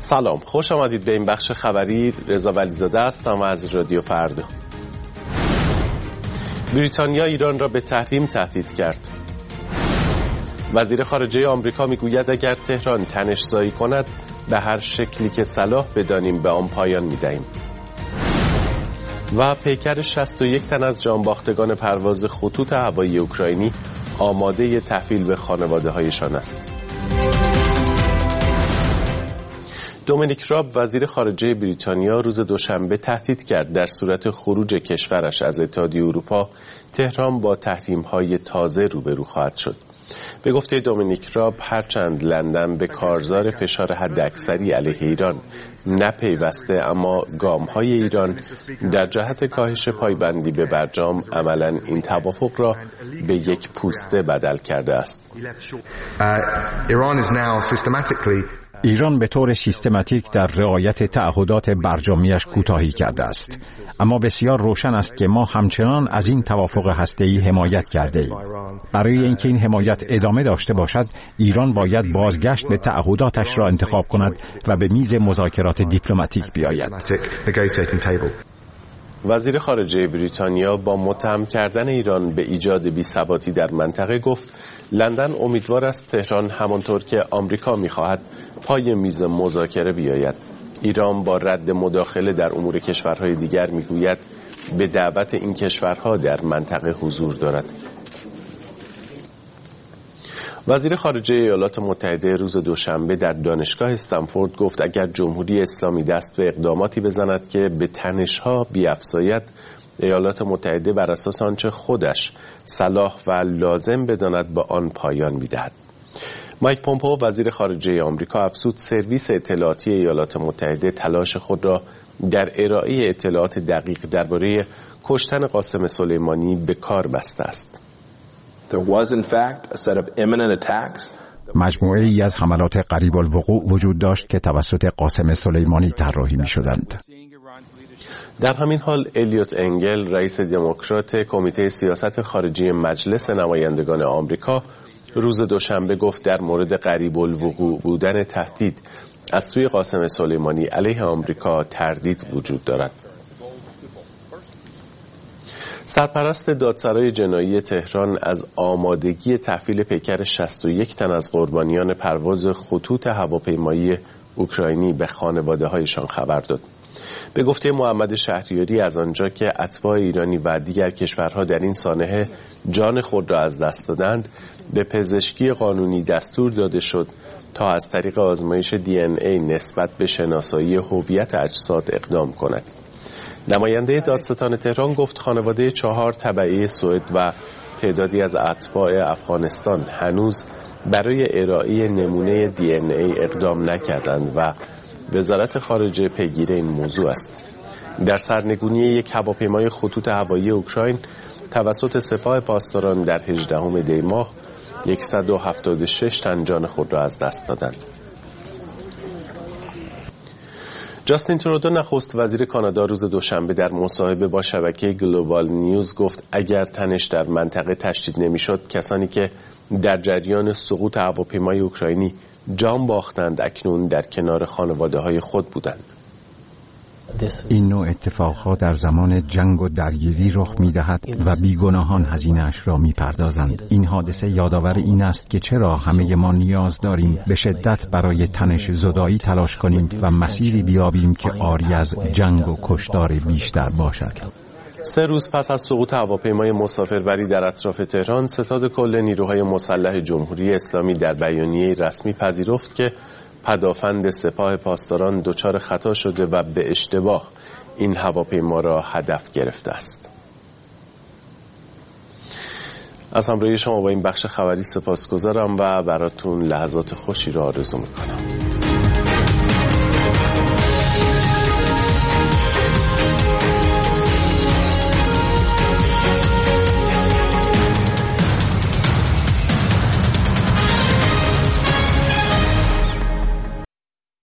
سلام، خوش آمدید به این بخش خبری. رضا ولیزاده هستم و از رادیو فردا. بریتانیا ایران را به تحریم تهدید کرد. وزیر خارجه آمریکا میگوید اگر تهران تنش‌زایی کند به هر شکلی که صلاح بدانیم به آن پایان می‌دهیم. و پیکر 61 تن از جانباختگان پرواز خطوط هوایی اوکراینی آماده تحویل به خانواده‌هایشان است. دومینیک راب وزیر خارجه بریتانیا روز دوشنبه تهدید کرد در صورت خروج کشورش از اتحادیه اروپا تهران با تحریم‌های تازه روبرو خواهد شد. به گفته دومینیک راب هرچند لندن به کارزار فشار حداکثری علیه ایران نپیوسته، اما گام‌های ایران در جهت کاهش پایبندی به برجام عملاً این توافق را به یک پوسته بدل کرده است. ایران به طور سیستماتیک در رعایت تعهدات برجامیش کوتاهی کرده است، اما بسیار روشن است که ما همچنان از این توافق هسته‌ای حمایت کرده ایم. برای اینکه این حمایت ادامه داشته باشد، ایران باید بازگشت به تعهداتش را انتخاب کند و به میز مذاکرات دیپلماتیک بیاید. وزیر خارجه بریتانیا با متهم کردن ایران به ایجاد بی‌ثباتی در منطقه گفت لندن امیدوار است تهران همانطور که آمریکا می‌خواهد پای میز مذاکره بیاید. ایران با رد مداخله در امور کشورهای دیگر میگوید به دعوت این کشورها در منطقه حضور دارد. وزیر خارجه ایالات متحده روز دوشنبه در دانشگاه استنفورد گفت اگر جمهوری اسلامی دست به اقداماتی بزند که به تنش‌ها بیفزاید، ایالات متحده بر اساس آنچه خودش صلاح و لازم بداند با آن پایان می‌دهد. مایک پومپئو وزیر خارجه آمریکا افزود سرویس اطلاعاتی ایالات متحده تلاش خود را در ارائه اطلاعات دقیق درباره کشتن قاسم سلیمانی به کار بسته است. مجموعه ای از حملات قریب الوقوع وجود داشت که توسط قاسم سلیمانی طراحی می‌شدند. در همین حال الیوت انگل رئیس دموکرات کمیته سیاست خارجی مجلس نمایندگان آمریکا روز دوشنبه گفت در مورد قریب الوقوع بودن تهدید از سوی قاسم سلیمانی علیه آمریکا تردید وجود دارد. سرپرست دادسرای جنایی تهران از آمادگی تحویل پیکر 61 تن از قربانیان پرواز خطوط هواپیمایی اوکراینی به خانواده‌هایشان خبر داد. به گفته محمد شهریاری از آنجا که اتباع ایرانی و دیگر کشورها در این سانحه جان خود را از دست دادند، به پزشکی قانونی دستور داده شد تا از طریق آزمایش DNA نسبت به شناسایی هویت اجساد اقدام کند. نماینده دادستان تهران گفت خانواده 4 تبعه سوئد و تعدادی از اتباع افغانستان هنوز برای ارائه نمونه DNA اقدام نکردند و وزارت خارجه پیگیر این موضوع است. در سرنگونی یک هواپیمای خطوط هوایی اوکراین توسط سپاه پاسداران در 18 دی ماه 176 تن جان خود را از دست دادند. جاستین ترودو نخست وزیر کانادا روز دوشنبه در مصاحبه با شبکه گلوبال نیوز گفت اگر تنش در منطقه تشدید نمی‌شد، کسانی که در جریان سقوط هواپیمای اوکراینی جان باختند اکنون در کنار خانواده‌های خود بودند. این نوع اتفاقها در زمان جنگ و درگیری رخ می‌دهد و بیگناهان هزینه‌اش را می‌پردازند. این حادثه یادآور این است که چرا همه ما نیاز داریم به شدت برای تنش زدایی تلاش کنیم و مسیری بیابیم که عاری از جنگ و کشتار بیشتر باشد. 3 روز پس از سقوط هواپیمای مسافربری در اطراف تهران، ستاد کل نیروهای مسلح جمهوری اسلامی در بیانیه رسمی پذیرفت که پدافند سپاه پاسداران دچار خطا شده و به اشتباه این هواپیما را هدف گرفته است. از همراهی شما با این بخش خبری سپاسگزارم و براتون لحظات خوشی را آرزو می‌کنم.